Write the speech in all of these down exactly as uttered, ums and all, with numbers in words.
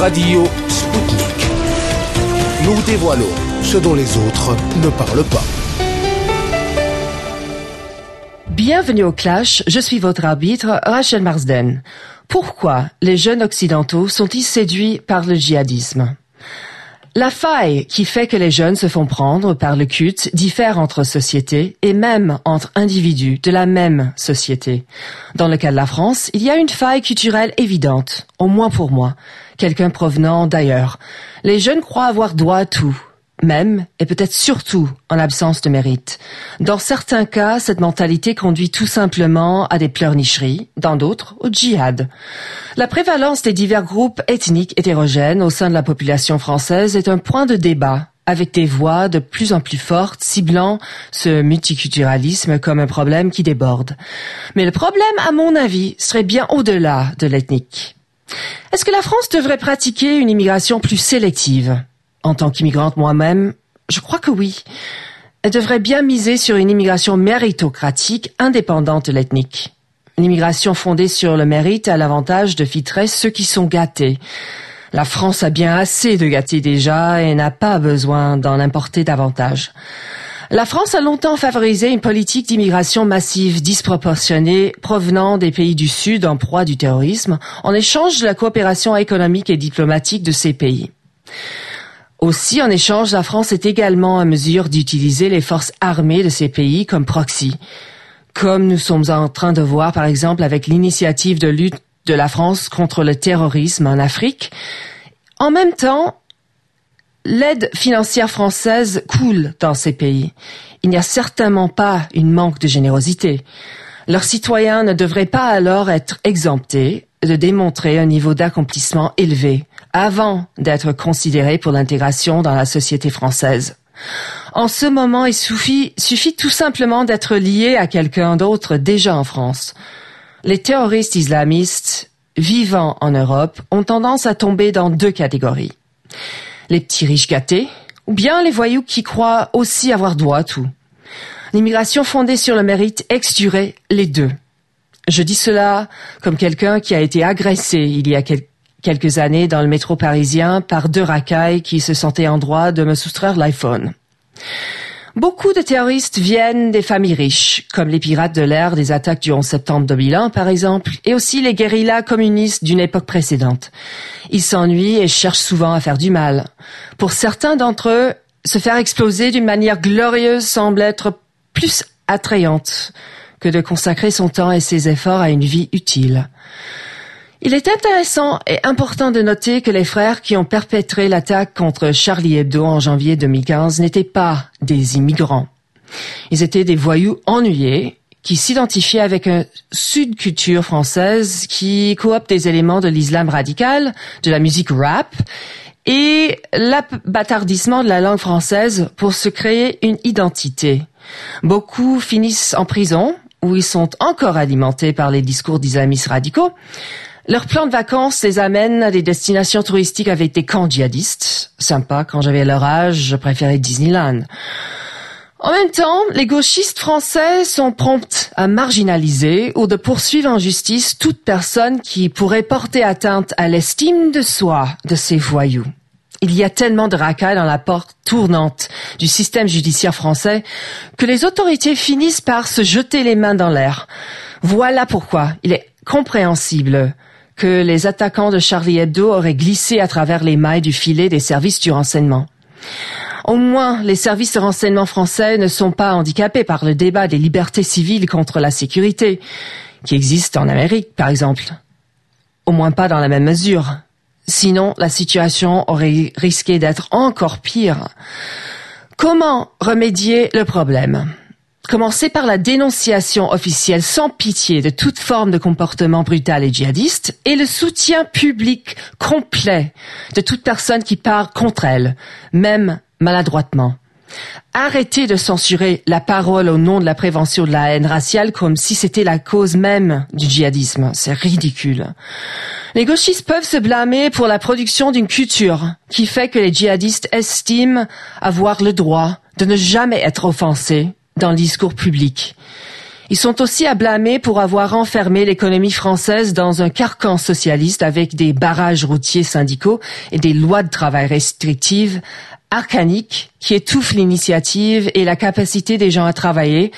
Radio Sputnik. Nous dévoilons ce dont les autres ne parlent pas. Bienvenue au Clash, je suis votre arbitre, Rachel Marsden. Pourquoi les jeunes occidentaux sont-ils séduits par le djihadisme ? La faille qui fait que les jeunes se font prendre par le culte diffère entre sociétés et même entre individus de la même société. Dans le cas de la France, il y a une faille culturelle évidente, au moins pour moi, quelqu'un provenant d'ailleurs. Les jeunes croient avoir droit à tout, même et peut-être surtout en absence de mérite. Dans certains cas, cette mentalité conduit tout simplement à des pleurnicheries, dans d'autres, au djihad. La prévalence des divers groupes ethniques hétérogènes au sein de la population française est un point de débat, avec des voix de plus en plus fortes ciblant ce multiculturalisme comme un problème qui déborde. Mais le problème, à mon avis, serait bien au-delà de l'ethnique. Est-ce que la France devrait pratiquer une immigration plus sélective ? En tant qu'immigrante moi-même, je crois que oui. Elle devrait bien miser sur une immigration méritocratique indépendante de l'ethnique. L'immigration fondée sur le mérite a l'avantage de filtrer ceux qui sont gâtés. La France a bien assez de gâtés déjà et n'a pas besoin d'en importer davantage. La France a longtemps favorisé une politique d'immigration massive disproportionnée provenant des pays du Sud en proie du terrorisme en échange de la coopération économique et diplomatique de ces pays. Aussi, en échange, la France est également en mesure d'utiliser les forces armées de ces pays comme proxy, comme nous sommes en train de voir par exemple avec l'initiative de lutte de la France contre le terrorisme en Afrique. En même temps, l'aide financière française coule dans ces pays. Il n'y a certainement pas une manque de générosité. Leurs citoyens ne devraient pas alors être exemptés de démontrer un niveau d'accomplissement élevé avant d'être considérés pour l'intégration dans la société française. En ce moment, il suffit, suffit tout simplement d'être lié à quelqu'un d'autre déjà en France. Les terroristes islamistes vivant en Europe ont tendance à tomber dans deux catégories. Les petits riches gâtés, ou bien les voyous qui croient aussi avoir droit à tout. L'immigration fondée sur le mérite exclurait les deux. Je dis cela comme quelqu'un qui a été agressé il y a quel- quelques années dans le métro parisien par deux racailles qui se sentaient en droit de me soustraire l'iPhone. Beaucoup de terroristes viennent des familles riches, comme les pirates de l'air des attaques du onze septembre deux mille un, par exemple, et aussi les guérillas communistes d'une époque précédente. Ils s'ennuient et cherchent souvent à faire du mal. Pour certains d'entre eux, se faire exploser d'une manière glorieuse semble être plus attrayante que de consacrer son temps et ses efforts à une vie utile. Il est intéressant et important de noter que les frères qui ont perpétré l'attaque contre Charlie Hebdo en janvier deux mille quinze n'étaient pas des immigrants. Ils étaient des voyous ennuyés qui s'identifiaient avec une subculture française qui coopte des éléments de l'islam radical, de la musique rap et l'abâtardissement de la langue française pour se créer une identité. Beaucoup finissent en prison, où ils sont encore alimentés par les discours d'islamistes radicaux. Leur plan de vacances les amène à des destinations touristiques avec des camps djihadistes. Sympa, quand j'avais leur âge, je préférais Disneyland. En même temps, les gauchistes français sont prompts à marginaliser ou de poursuivre en justice toute personne qui pourrait porter atteinte à l'estime de soi de ces voyous. Il y a tellement de racailles dans la porte tournante du système judiciaire français que les autorités finissent par se jeter les mains dans l'air. Voilà pourquoi il est compréhensible que les attaquants de Charlie Hebdo auraient glissé à travers les mailles du filet des services du renseignement. Au moins, les services de renseignement français ne sont pas handicapés par le débat des libertés civiles contre la sécurité, qui existe en Amérique, par exemple. Au moins pas dans la même mesure. Sinon, la situation aurait risqué d'être encore pire. Comment remédier le problème ? Commencer par la dénonciation officielle sans pitié de toute forme de comportement brutal et djihadiste et le soutien public complet de toute personne qui part contre elle, même maladroitement. Arrêtez de censurer la parole au nom de la prévention de la haine raciale comme si c'était la cause même du djihadisme. C'est ridicule. Les gauchistes peuvent se blâmer pour la production d'une culture qui fait que les djihadistes estiment avoir le droit de ne jamais être offensés dans le discours public. Ils sont aussi à blâmer pour avoir enfermé l'économie française dans un carcan socialiste avec des barrages routiers syndicaux et des lois de travail restrictives, archaïques, qui étouffent l'initiative et la capacité des gens à travailler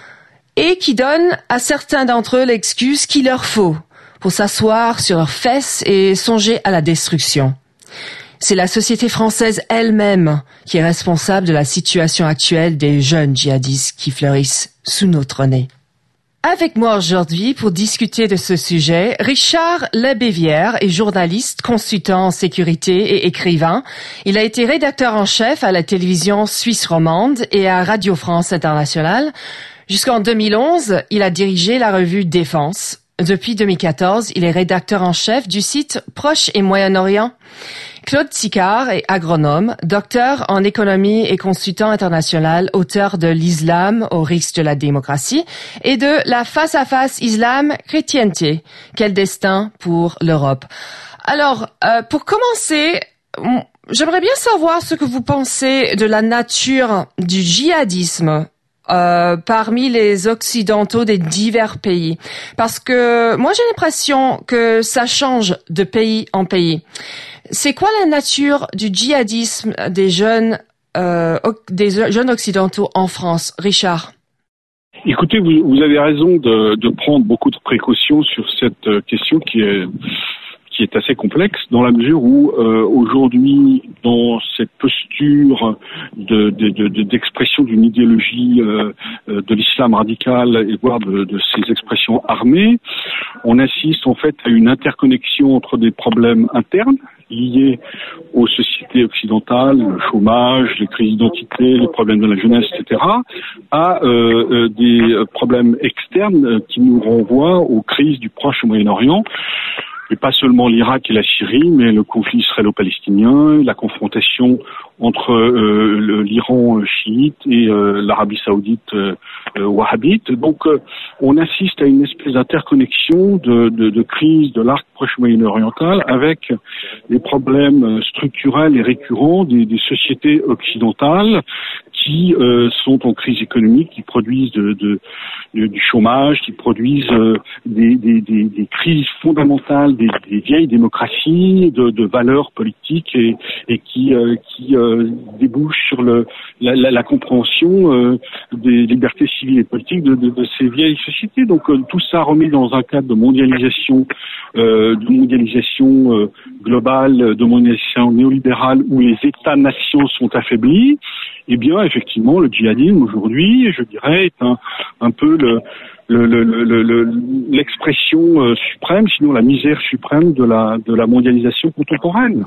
et qui donnent à certains d'entre eux l'excuse qu'il leur faut pour s'asseoir sur leurs fesses et songer à la destruction. C'est la société française elle-même qui est responsable de la situation actuelle des jeunes djihadistes qui fleurissent sous notre nez. Avec moi aujourd'hui pour discuter de ce sujet, Richard Lebévière est journaliste, consultant en sécurité et écrivain. Il a été rédacteur en chef à la télévision suisse romande et à Radio France Internationale. Jusqu'en deux mille onze, il a dirigé la revue Défense. Depuis deux mille quatorze, il est rédacteur en chef du site Proche et Moyen-Orient. Claude Sicard est agronome, docteur en économie et consultant international, auteur de L'Islam au risque de la démocratie et de La face-à-face islam-chrétienté. Quel destin pour l'Europe. Alors, euh, pour commencer, j'aimerais bien savoir ce que vous pensez de la nature du djihadisme Euh, parmi les occidentaux des divers pays. Parce que moi, j'ai l'impression que ça change de pays en pays. C'est quoi la nature du djihadisme des jeunes, euh, des jeunes occidentaux en France, Richard? Écoutez, vous, vous avez raison de, de prendre beaucoup de précautions sur cette question qui est qui est assez complexe dans la mesure où euh, aujourd'hui, dans cette posture de, de, de, de, d'expression d'une idéologie euh, de l'islam radical et voire de, de ces expressions armées, on assiste en fait à une interconnexion entre des problèmes internes liés aux sociétés occidentales, le chômage, les crises d'identité, les problèmes de la jeunesse, et cetera, à euh, euh, des problèmes externes qui nous renvoient aux crises du Proche et Moyen-Orient. Et pas seulement l'Irak et la Syrie, mais le conflit israélo-palestinien, la confrontation entre euh, le, l'Iran chiite et euh, l'Arabie saoudite euh, wahhabite. Donc euh, on assiste à une espèce d'interconnexion de, de, de crise de l'arc proche moyen-oriental avec des problèmes structurels et récurrents des, des sociétés occidentales qui euh, sont en crise économique, qui produisent de, de, de, du chômage, qui produisent euh, des, des, des, des crises fondamentales des, des vieilles démocraties, de, de valeurs politiques et, et qui, euh, qui euh, débouchent sur le, la, la, la compréhension euh, des libertés civiles et politiques de, de, de ces vieilles sociétés. Donc euh, tout ça remis dans un cadre de mondialisation, euh, de mondialisation euh, globale, de mondialisation néolibérale où les États-nations sont affaiblis. Eh bien, effectivement, le djihadisme aujourd'hui, je dirais, est un, un peu le, le, le, le, le, l'expression euh, suprême, sinon la misère suprême de la, de la mondialisation contemporaine.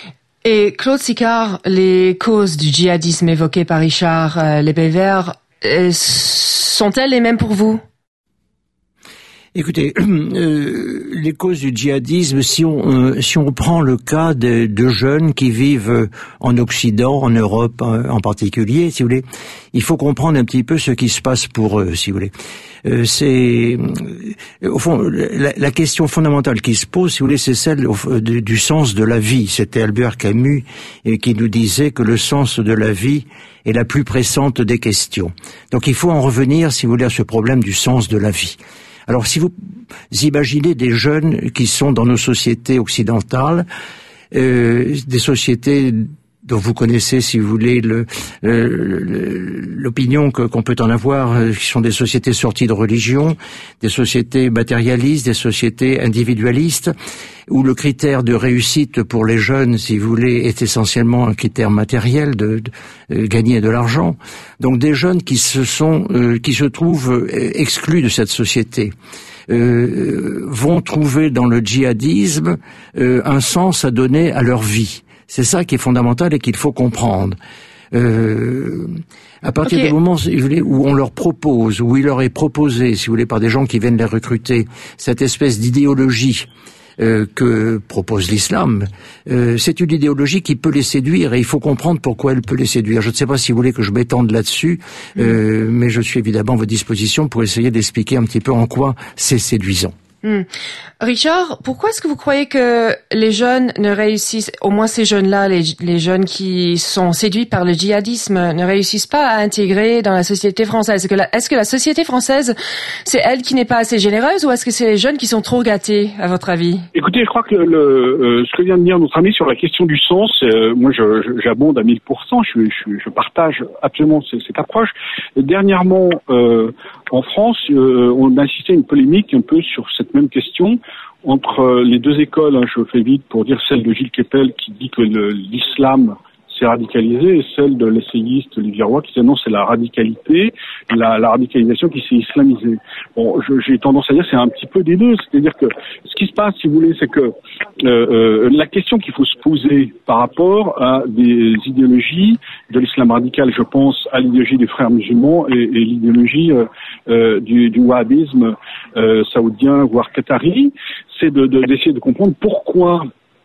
Et Claude Sicard, les causes du djihadisme évoquées par Richard euh, Lebévière, euh, sont-elles les mêmes pour vous ? Écoutez, euh, les causes du djihadisme, si on euh, si on prend le cas de, de jeunes qui vivent en Occident, en Europe en particulier, si vous voulez, il faut comprendre un petit peu ce qui se passe pour eux, si vous voulez. Euh, c'est au fond la, la question fondamentale qui se pose, si vous voulez, c'est celle du, du sens de la vie. C'était Albert Camus et qui nous disait que le sens de la vie est la plus pressante des questions. Donc il faut en revenir, si vous voulez, à ce problème du sens de la vie. Alors, si vous imaginez des jeunes qui sont dans nos sociétés occidentales, euh, des sociétés dont vous connaissez, si vous voulez, le, le, l'opinion que, qu'on peut en avoir, qui sont des sociétés sorties de religion, des sociétés matérialistes, des sociétés individualistes, où le critère de réussite pour les jeunes, si vous voulez, est essentiellement un critère matériel de, de euh, gagner de l'argent. Donc des jeunes qui se sont, euh, qui se trouvent exclus de cette société. Euh, vont trouver dans le djihadisme euh, un sens à donner à leur vie. C'est ça qui est fondamental et qu'il faut comprendre. Euh, à partir okay. du moment si vous voulez, où on leur propose, où il leur est proposé, si vous voulez, par des gens qui viennent les recruter, cette espèce d'idéologie euh, que propose l'islam, euh, c'est une idéologie qui peut les séduire et il faut comprendre pourquoi elle peut les séduire. Je ne sais pas si vous voulez que je m'étende là-dessus, euh, mmh. mais je suis évidemment à votre disposition pour essayer d'expliquer un petit peu en quoi c'est séduisant. Hmm. Richard, pourquoi est-ce que vous croyez que les jeunes ne réussissent, au moins ces jeunes-là, les, les jeunes qui sont séduits par le djihadisme, ne réussissent pas à intégrer dans la société française? Est-ce que la, est-ce que la société française, c'est elle qui n'est pas assez généreuse, ou est-ce que c'est les jeunes qui sont trop gâtés, à votre avis? Écoutez, je crois que le, le, euh, ce que vient de dire notre ami sur la question du sens, euh, moi je, je, j'abonde à mille pour cent, je, je, je partage absolument cette, cette approche. Dernièrement, euh, en France, euh, on a assisté à une polémique un peu sur cette même question entre les deux écoles, hein, je fais vite pour dire celle de Gilles Kepel qui dit que le, l'islam s'est radicalisé, et celle de l'essayiste Olivier Roy qui dit non, c'est la radicalité, la, la radicalisation qui s'est islamisée. Bon, je, j'ai tendance à dire c'est un petit peu des deux, c'est-à-dire que ce qui se passe, si vous voulez, c'est que euh, euh, la question qu'il faut se poser par rapport à des idéologies de l'islam radical, je pense à l'idéologie des frères musulmans et, et l'idéologie euh, euh, du, du wahhabisme euh, saoudien, voire qatari, c'est de, de, d'essayer de comprendre pourquoi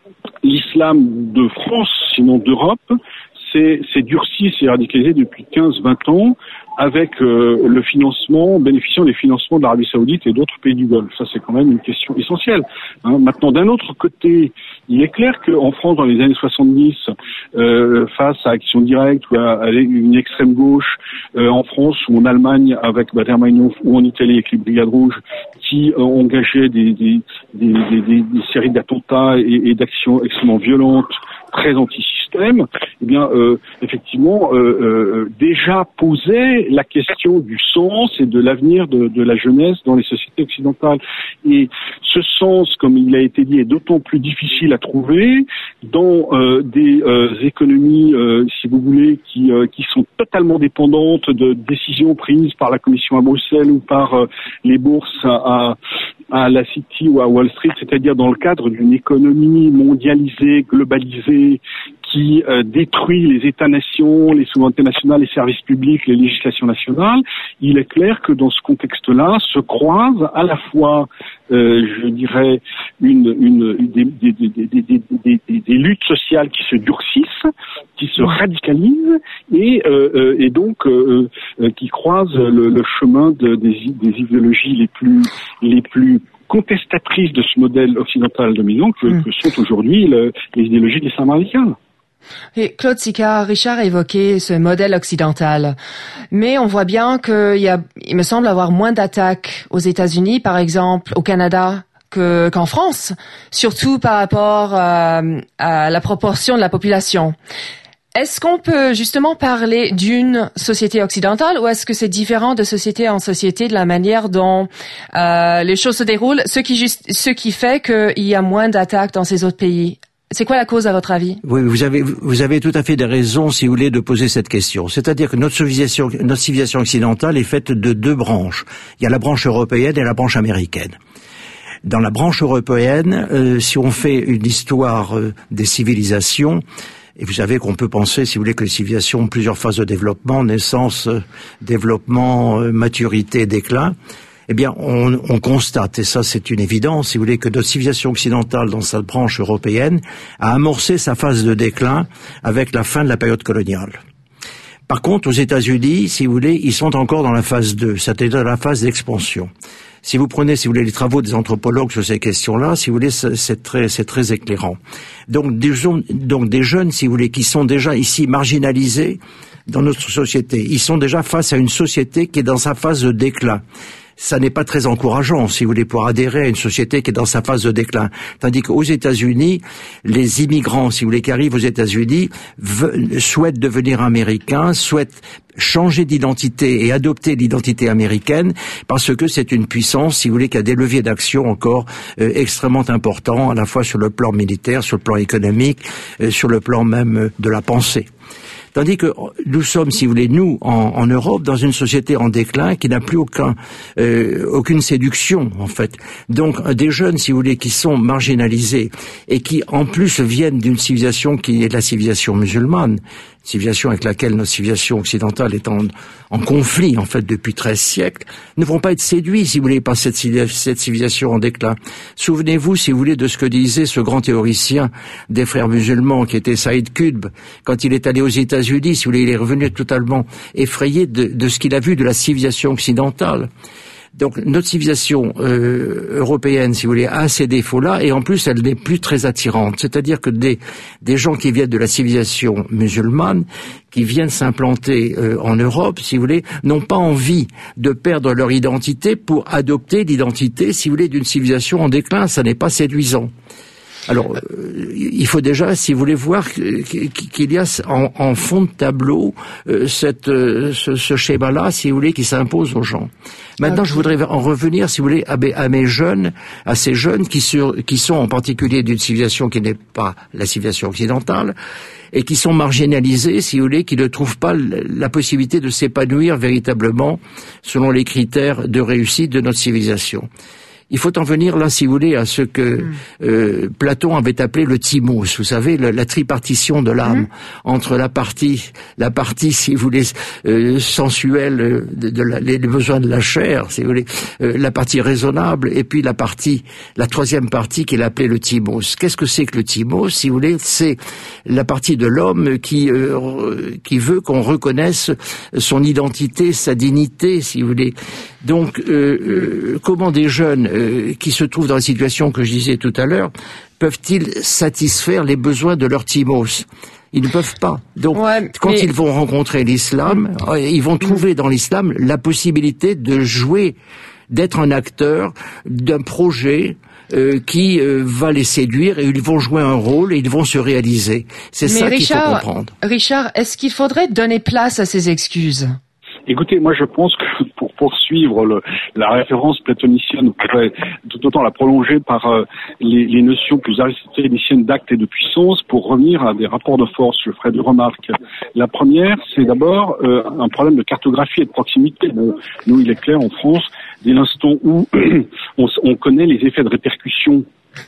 l'islam de France, sinon d'Europe, s'est, s'est durci, s'est radicalisé depuis quinze vingt ans avec euh, le financement, bénéficiant des financements de l'Arabie Saoudite et d'autres pays du Golfe. Ça, c'est quand même une question essentielle. Hein. Maintenant, d'un autre côté, il est clair qu'en France, dans les années soixante-dix, euh, face à Action Directe ou à, à une extrême gauche, euh, en France ou en Allemagne avec Bader Meinhof ou en Italie avec les Brigades Rouges, qui euh, engageaient des, des, des, des, des, des séries d'attentats et, et d'actions extrêmement violentes, très anti-système, eh bien, euh, effectivement, euh, euh, déjà posait la question du sens et de l'avenir de, de la jeunesse dans les sociétés occidentales. Et ce sens, comme il a été dit, est d'autant plus difficile à trouver dans euh, des euh, économies, euh, si vous voulez, qui, euh, qui sont totalement dépendantes de décisions prises par la Commission à Bruxelles ou par euh, les bourses à, à la City ou à Wall Street, c'est-à-dire dans le cadre d'une économie mondialisée, globalisée, qui euh, détruit les États-nations, les souverainetés nationales, les services publics, les législations nationales. Il est clair que dans ce contexte-là se croisent à la fois, euh, je dirais, une, une, des, des, des, des, des, des, des, des luttes sociales qui se durcissent, qui se radicalisent et, euh, et donc euh, euh, qui croisent le, le chemin de, des, des idéologies les plus, les plus contestatrices de ce modèle occidental dominant que, mmh. que sont aujourd'hui le, les idéologies de l'islam radical. Et Claude Sicard, Richard a évoqué ce modèle occidental, mais on voit bien qu'il y a, il me semble avoir moins d'attaques aux États-Unis, par exemple, au Canada, que, qu'en France, surtout par rapport à, à la proportion de la population. Est-ce qu'on peut justement parler d'une société occidentale, ou est-ce que c'est différent de société en société de la manière dont euh, les choses se déroulent, ce qui, juste, ce qui fait qu'il y a moins d'attaques dans ces autres pays? C'est quoi la cause à votre avis? Oui, vous avez vous avez tout à fait des raisons, si vous voulez, de poser cette question. C'est-à-dire que notre civilisation, notre civilisation occidentale est faite de deux branches. Il y a la branche européenne et la branche américaine. Dans la branche européenne, euh, si on fait une histoire euh, des civilisations, et vous savez qu'on peut penser, si vous voulez, que les civilisations ont plusieurs phases de développement, naissance, euh, développement, euh, maturité, déclin. Eh bien, on, on constate, et ça c'est une évidence, si vous voulez, que notre civilisation occidentale, dans sa branche européenne, a amorcé sa phase de déclin avec la fin de la période coloniale. Par contre, aux États-Unis, si vous voulez, ils sont encore dans la phase deux, c'est-à-dire la phase d'expansion. Si vous prenez, si vous voulez, les travaux des anthropologues sur ces questions-là, si vous voulez, c'est très, c'est très éclairant. Donc des, donc, des jeunes, si vous voulez, qui sont déjà ici marginalisés dans notre société, ils sont déjà face à une société qui est dans sa phase de déclin. Ça n'est pas très encourageant, si vous voulez, pour adhérer à une société qui est dans sa phase de déclin. Tandis qu'aux États-Unis, les immigrants, si vous voulez, qui arrivent aux États-Unis, ve- souhaitent devenir américains, souhaitent changer d'identité et adopter l'identité américaine, parce que c'est une puissance, si vous voulez, qui a des leviers d'action encore euh, extrêmement importants, à la fois sur le plan militaire, sur le plan économique, euh, sur le plan même euh, de la pensée. Tandis que nous sommes, si vous voulez, nous, en, en Europe, dans une société en déclin qui n'a plus aucun, euh, aucune séduction, en fait. Donc, des jeunes, si vous voulez, qui sont marginalisés et qui, en plus, viennent d'une civilisation qui est la civilisation musulmane, civilisation avec laquelle notre civilisation occidentale est en, en conflit, en fait, depuis treize siècles, ne vont pas être séduits, si vous voulez, par cette, cette civilisation en déclin. Souvenez-vous, si vous voulez, de ce que disait ce grand théoricien des frères musulmans, qui était Saïd Qutb, quand il est allé aux États-Unis, si vous voulez, il est revenu totalement effrayé de, de ce qu'il a vu de la civilisation occidentale. Donc notre civilisation euh, européenne, si vous voulez, a ces défauts-là, et en plus elle n'est plus très attirante. C'est-à-dire que des, des gens qui viennent de la civilisation musulmane, qui viennent s'implanter euh, en Europe, si vous voulez, n'ont pas envie de perdre leur identité pour adopter l'identité, si vous voulez, d'une civilisation en déclin. Ça n'est pas séduisant. Alors, euh, il faut déjà, si vous voulez, voir qu'il y a en, en fond de tableau euh, cette, euh, ce, ce schéma-là, si vous voulez, qui s'impose aux gens. Maintenant, okay. je voudrais en revenir, si vous voulez, à mes, à mes jeunes, à ces jeunes qui, sur, qui sont en particulier d'une civilisation qui n'est pas la civilisation occidentale, et qui sont marginalisés, si vous voulez, qui ne trouvent pas la possibilité de s'épanouir véritablement selon les critères de réussite de notre civilisation. Il faut en venir là, si vous voulez, à ce que euh, Platon avait appelé le thymos, vous savez, la, la tripartition de l'âme mmh. entre la partie, la partie, si vous voulez, euh, sensuelle, de, de la, les besoins de la chair, si vous voulez, euh, la partie raisonnable, et puis la partie, la troisième partie qu'il appelait le thymos. Qu'est-ce que c'est que le thymos, si vous voulez? C'est la partie de l'homme qui euh, qui veut qu'on reconnaisse son identité, sa dignité, si vous voulez. Donc, euh, euh, comment des jeunes euh, qui se trouvent dans la situation que je disais tout à l'heure peuvent-ils satisfaire les besoins de leur thymos? Ils ne peuvent pas. Donc, ouais, quand mais... ils vont rencontrer l'islam, ils vont trouver dans l'islam la possibilité de jouer, d'être un acteur d'un projet euh, qui euh, va les séduire, et ils vont jouer un rôle et ils vont se réaliser. C'est mais ça Richard, qu'il faut comprendre. Richard, est-ce qu'il faudrait donner place à ces excuses? Écoutez, moi je pense que pour poursuivre le, la référence platonicienne, on pourrait tout autant la prolonger par euh, les, les notions plus aristotéliciennes d'acte et de puissance pour revenir à des rapports de force. Je ferai deux remarques. La première, c'est d'abord euh, un problème de cartographie et de proximité. Bon, nous, il est clair en France, dès l'instant où on, on connaît les effets de répercussion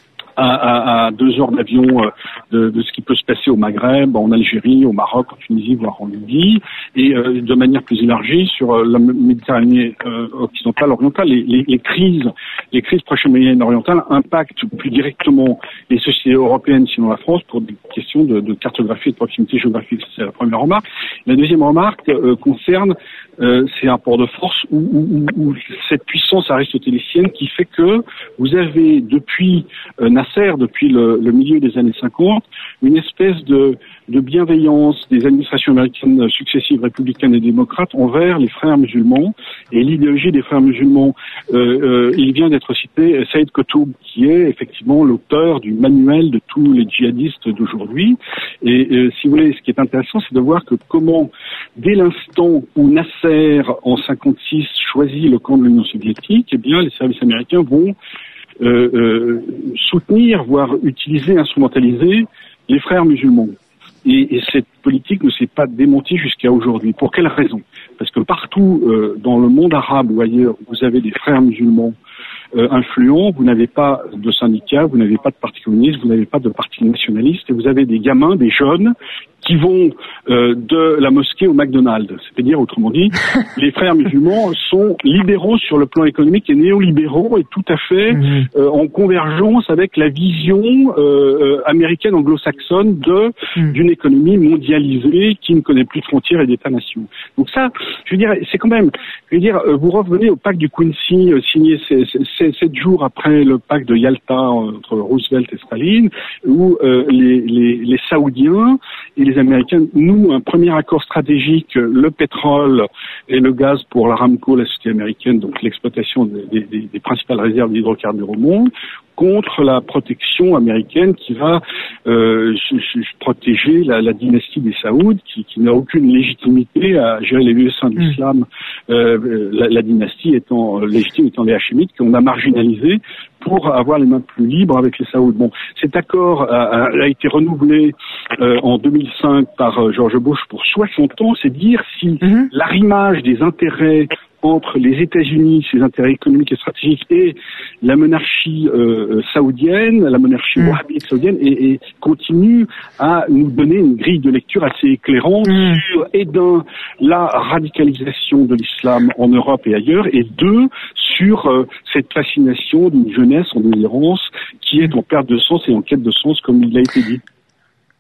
À, à, à deux heures d'avion euh, de, de ce qui peut se passer au Maghreb, en Algérie, au Maroc, en Tunisie, voire en Libye, et euh, de manière plus élargie sur euh, la Méditerranée euh, occidentale, orientale. Les, les, les crises, les crises proches moyennes orientales impactent plus directement les sociétés européennes, sinon la France, pour des questions de, de cartographie et de proximité géographique. C'est la première remarque. La deuxième remarque euh, concerne euh, ces rapports de force ou, ou, ou cette puissance aristotélicienne qui fait que vous avez depuis euh, Nasser, depuis le, le milieu des années cinquante, une espèce de, de bienveillance des administrations américaines successives, républicaines et démocrates, envers les frères musulmans. Et l'idéologie des frères musulmans, euh, euh, il vient d'être cité Saïd Qutb, qui est effectivement l'auteur du manuel de tous les djihadistes d'aujourd'hui. Et euh, si vous voulez, ce qui est intéressant, c'est de voir que comment, dès l'instant où Nasser, en cinquante-six, choisit le camp de l'Union soviétique, eh bien, les services américains vont Euh, euh, soutenir, voire utiliser, instrumentaliser les frères musulmans. Et, et cette politique ne s'est pas démentie jusqu'à aujourd'hui. Pour quelle raison? Parce que partout euh, dans le monde arabe ou ailleurs, vous avez des frères musulmans euh, influents, vous n'avez pas de syndicats, vous n'avez pas de parti communiste, vous n'avez pas de parti nationaliste, et vous avez des gamins, des jeunes, qui vont euh, de la mosquée au McDonald's. C'est-à-dire, autrement dit, les frères musulmans sont libéraux sur le plan économique et néolibéraux et tout à fait euh, en convergence avec la vision euh, américaine anglo-saxonne de d'une économie mondialisée qui ne connaît plus de frontières et d'État-nation. Donc ça, je veux dire, c'est quand même, je veux dire, vous revenez au pacte du Quincy euh, signé sept jours après le pacte de Yalta entre Roosevelt et Staline, où euh, les, les, les Saoudiens et les Américains nouent un premier accord stratégique, le pétrole et le gaz pour l'Aramco, la société américaine, donc l'exploitation des, des, des principales réserves d'hydrocarbures au monde, contre la protection américaine qui va euh, protéger la, la dynastie des Saouds, qui, qui n'a aucune légitimité à gérer les lieux saints de l'islam, euh, la, la dynastie étant légitime étant les Hachemites, qu'on a marginalisés pour avoir les mains plus libres avec les Saouds. Bon, cet accord a, a été renouvelé euh, en deux mille cinq par euh, George Bush pour soixante ans. C'est dire si mm-hmm. l'arrimage des intérêts entre les États-Unis, ses intérêts économiques et stratégiques, et la monarchie euh, saoudienne, la monarchie mmh. wahhabite saoudienne, et, et continue à nous donner une grille de lecture assez éclairante mmh. sur, et d'un, la radicalisation de l'islam en Europe et ailleurs, et deux, sur euh, cette fascination d'une jeunesse en délirance qui est en perte de sens et en quête de sens, comme il a été dit.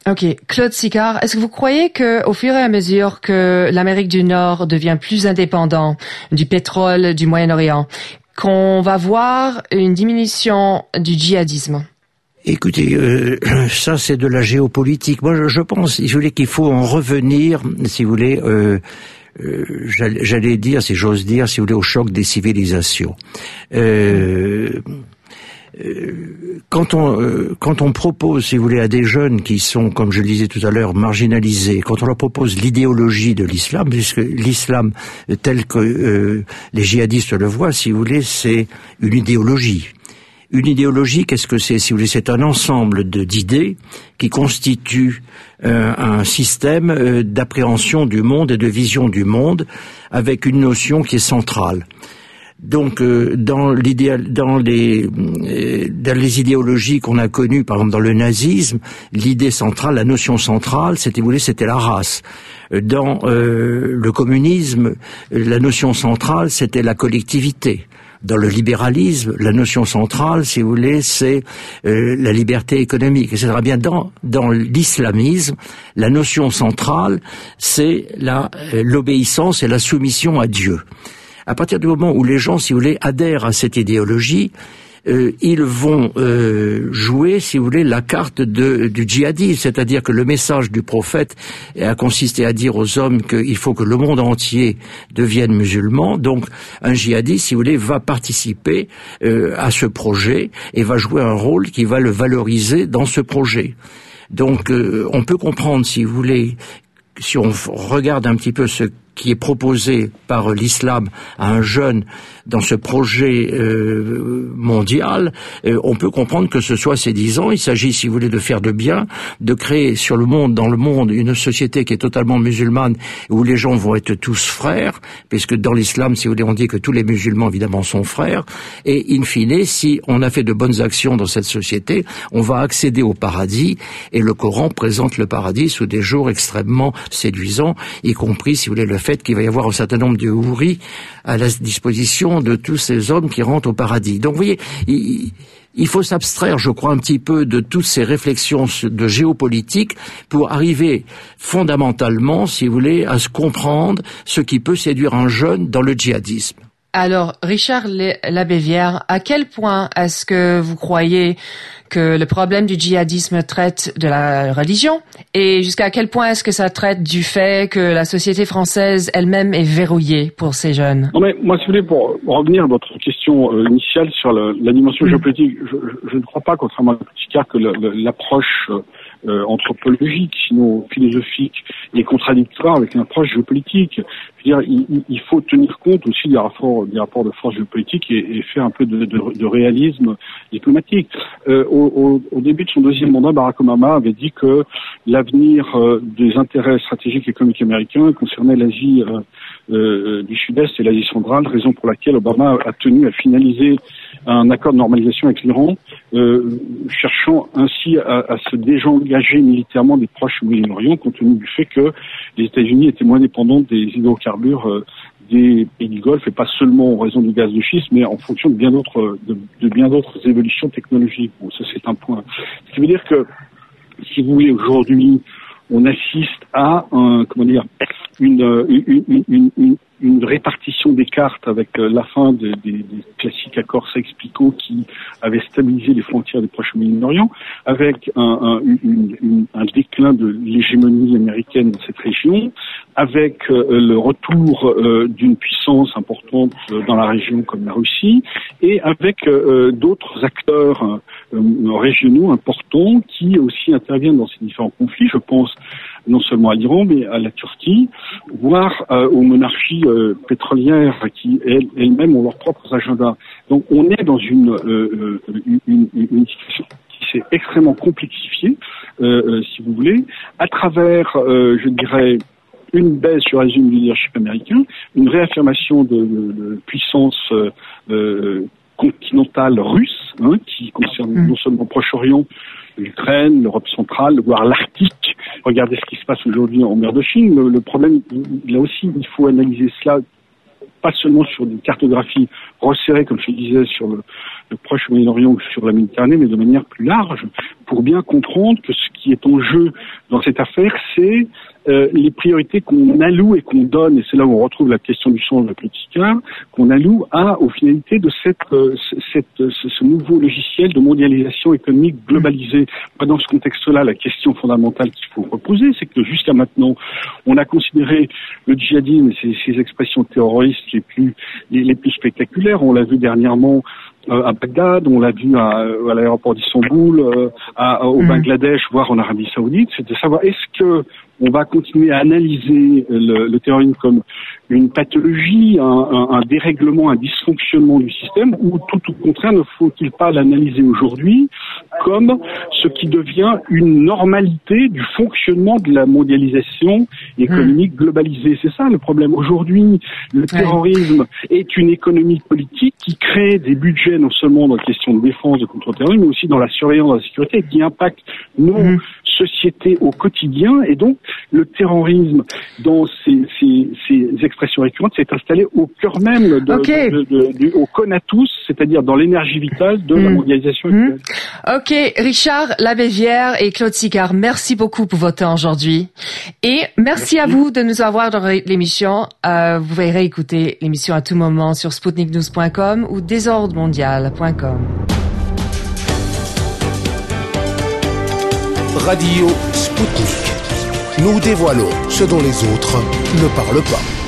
Ok, Claude Sicard, est-ce que vous croyez que, au fur et à mesure que l'Amérique du Nord devient plus indépendante du pétrole du Moyen-Orient, qu'on va voir une diminution du djihadisme? Écoutez, euh, ça c'est de la géopolitique. Moi, je, je pense, si vous voulez, qu'il faut en revenir, si vous voulez, euh, euh, j'allais, j'allais dire, si j'ose dire, si vous voulez, au choc des civilisations. Euh, euh, quand on euh, quand on propose, si vous voulez, à des jeunes qui sont, comme je le disais tout à l'heure, marginalisés, quand on leur propose l'idéologie de l'islam, puisque l'islam tel que euh, les djihadistes le voient, si vous voulez, c'est une idéologie. Une idéologie, qu'est-ce que c'est? Si vous voulez, c'est un ensemble de d'idées qui constituent euh, un système euh, d'appréhension du monde et de vision du monde, avec une notion qui est centrale. Donc, euh, dans l'idéal, dans les euh, dans les idéologies qu'on a connues, par exemple dans le nazisme, l'idée centrale, la notion centrale, c'était, vous voulez, c'était la race. Dans euh, le communisme, la notion centrale, c'était la collectivité. Dans le libéralisme, la notion centrale, si vous voulez, c'est euh, la liberté économique, et cetera. Bien dans dans l'islamisme, la notion centrale, c'est la euh, l'obéissance et la soumission à Dieu. À partir du moment où les gens, si vous voulez, adhèrent à cette idéologie, euh, ils vont euh, jouer, si vous voulez, la carte de, du djihadisme, c'est-à-dire que le message du prophète a consisté à dire aux hommes qu'il faut que le monde entier devienne musulman. Donc, un djihadiste, si vous voulez, va participer euh, à ce projet et va jouer un rôle qui va le valoriser dans ce projet. Donc, euh, on peut comprendre, si vous voulez, si on regarde un petit peu ce qui est proposé par l'islam à un jeune dans ce projet euh, mondial, euh, on peut comprendre que ce soit séduisant. Il s'agit, si vous voulez, de faire de bien, de créer sur le monde, dans le monde, une société qui est totalement musulmane, où les gens vont être tous frères, puisque dans l'islam, si vous voulez, on dit que tous les musulmans, évidemment, sont frères, et in fine, si on a fait de bonnes actions dans cette société, on va accéder au paradis, et le Coran présente le paradis sous des jours extrêmement séduisants, y compris, si vous voulez, le fait qu'il va y avoir un certain nombre de houris à la disposition de tous ces hommes qui rentrent au paradis. Donc, vous voyez, il, il faut s'abstraire, je crois, un petit peu de toutes ces réflexions de géopolitique pour arriver fondamentalement, si vous voulez, à se comprendre ce qui peut séduire un jeune dans le djihadisme. Alors, Richard Labévière, à quel point est-ce que vous croyez que le problème du djihadisme traite de la religion, et jusqu'à quel point est-ce que ça traite du fait que la société française elle-même est verrouillée pour ces jeunes? Non mais moi, si vous voulez, pour revenir à votre question euh, initiale sur le, la dimension mmh. géopolitique, je, je, je ne crois pas, contrairement à Picard, que le, le, l'approche euh, anthropologique, sinon philosophique, est contradictoire avec une approche géopolitique. Je veux dire, il, il faut tenir compte aussi des rapports, des rapports de force géopolitique et, et faire un peu de, de, de réalisme diplomatique. Euh, au, au, au début de son deuxième mandat, Barack Obama avait dit que l'avenir euh, des intérêts stratégiques et économiques américains concernait l'Asie euh, euh, du Sud-Est et l'Asie centrale, raison pour laquelle Obama a tenu à finaliser un accord de normalisation avec l'Iran, euh, cherchant ainsi à, à se désengager militairement des proches du Moyen-Orient, compte tenu du fait que les États-Unis étaient moins dépendants des hydrocarbures euh, des pays du Golfe, et pas seulement en raison du gaz de schiste, mais en fonction de bien d'autres de, de bien d'autres évolutions technologiques. Bon, ça c'est un point. Ce qui veut dire que, si vous voulez, aujourd'hui, on assiste à un, comment dire, une, une, une, une, une répartition des cartes avec la fin des, des, des classiques accords Sykes-Picot qui avaient stabilisé les frontières des proches Moyen-Orient, avec un, un, une, une, un déclin de l'hégémonie américaine dans cette région, avec euh, le retour euh, d'une puissance importante euh, dans la région comme la Russie, et avec euh, d'autres acteurs euh, régionaux importants qui aussi interviennent dans ces différents conflits. Je pense non seulement à l'Iran, mais à la Turquie, voire euh, aux monarchies euh, pétrolières qui, elles, elles-mêmes, ont leurs propres agendas. Donc on est dans une, euh, une, une, une situation qui s'est extrêmement complexifiée, euh, euh, si vous voulez, à travers, euh, je dirais, une baisse sur du leadership américain, une réaffirmation de, de, de puissance euh, euh, continentale russe, hein, qui concerne non seulement le Proche-Orient, l'Ukraine, l'Europe centrale, voire l'Arctique. Regardez ce qui se passe aujourd'hui en mer de Chine. Le, le problème, là aussi, il faut analyser cela pas seulement sur une cartographie resserrée, comme je disais, sur le, le Proche et Moyen-Orient ou sur la Méditerranée, mais de manière plus large, pour bien comprendre que ce qui est en jeu dans cette affaire, c'est euh, les priorités qu'on alloue et qu'on donne, et c'est là où on retrouve la question du sens de la politique, qu'on alloue à, aux finalités de cette, euh, cette, ce, ce nouveau logiciel de mondialisation économique globalisée. Dans ce contexte-là, la question fondamentale qu'il faut reposer, c'est que jusqu'à maintenant, on a considéré le djihadisme et ces, ces expressions terroristes les plus, les, les plus spectaculaires. On l'a vu dernièrement euh, à Bagdad, on l'a vu à, à l'aéroport d'Istanbul, euh, à, au mmh. Bangladesh, voire en Arabie Saoudite. C'est de savoir est-ce que on va continuer à analyser le, le terrorisme comme une pathologie, un, un, un dérèglement, un dysfonctionnement du système, ou tout au contraire, ne faut-il pas l'analyser aujourd'hui comme ce qui devient une normalité du fonctionnement de la mondialisation économique globalisée. C'est ça le problème. Aujourd'hui, le terrorisme est une économie politique qui crée des budgets non seulement dans la question de défense, de contre-terrorisme, mais aussi dans la surveillance de la sécurité, qui impacte nos mmh. sociétés au quotidien. Et donc, le terrorisme, dans ses, ses, ses expressions récurrentes, s'est installé au cœur même, de, okay. de, de, de, du, au conatus, c'est-à-dire dans l'énergie vitale de mmh. la mondialisation actuelle. Mmh. Ok, Richard Labévière et Claude Sicard, merci beaucoup pour votre temps aujourd'hui. Et merci, merci à vous de nous avoir dans l'émission. Euh, vous pouvez réécouter l'émission à tout moment sur sputnik news point com ou désordre mondial point com. Radio Sputnik. Nous dévoilons ce dont les autres ne parlent pas.